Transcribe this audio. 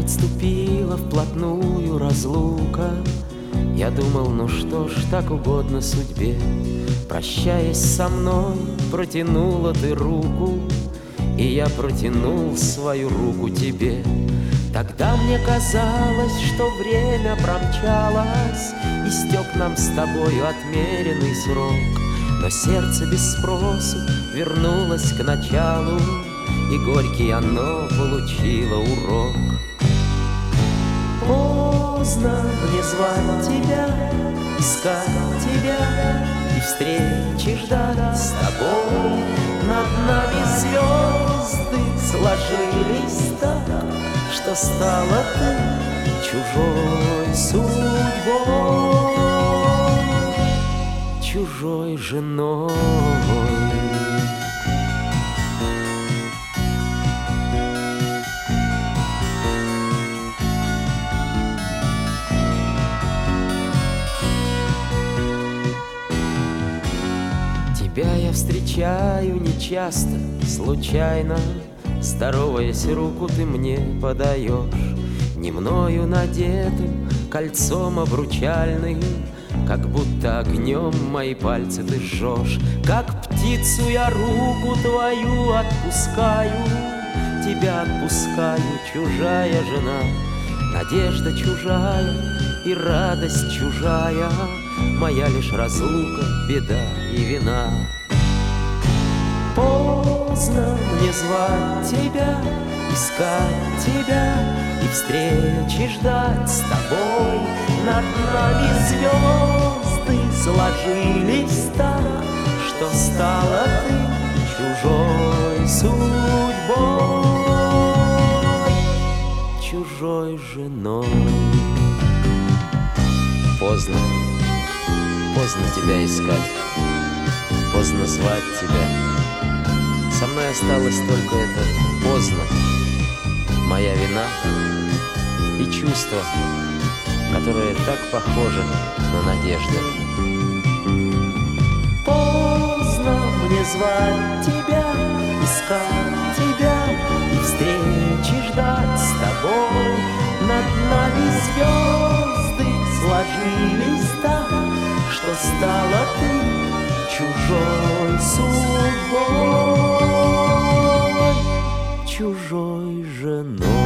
подступила вплотную разлука. Я думал, ну что ж, так угодно судьбе. Прощаясь со мной, протянула ты руку, и я протянул свою руку тебе. Тогда мне казалось, что время промчалось, истек нам с тобою отмеренный срок. Но сердце без спросу вернулось к началу, и горький оно получило урок. Поздно мне звать тебя, искать тебя и встречи ждать с тобой. Над нами звезды сложились так, что стала ты чужой судьбой, чужой женой. Тебя я встречаю нечасто, случайно. Здороваясь, руку ты мне подаешь, не мною надетым кольцом обручальным, как будто огнем мои пальцы ты жжешь. Как птицу я руку твою отпускаю, тебя отпускаю, чужая жена. Надежда чужая и радость чужая, моя лишь разлука, беда и вина. Поздно мне звать тебя, искать тебя и встречи ждать с тобой. Над нами звезды сложились так, что стала ты чужой судьбой, чужой женой. Поздно, поздно тебя искать, поздно звать тебя. Со мной осталось только это поздно, моя вина и чувство, которое так похоже на надежду. Поздно мне звать тебя, искать тебя и встречи ждать с тобой. Над нами звезды сложились так, что стала ты чужой судьбой, чужой женой.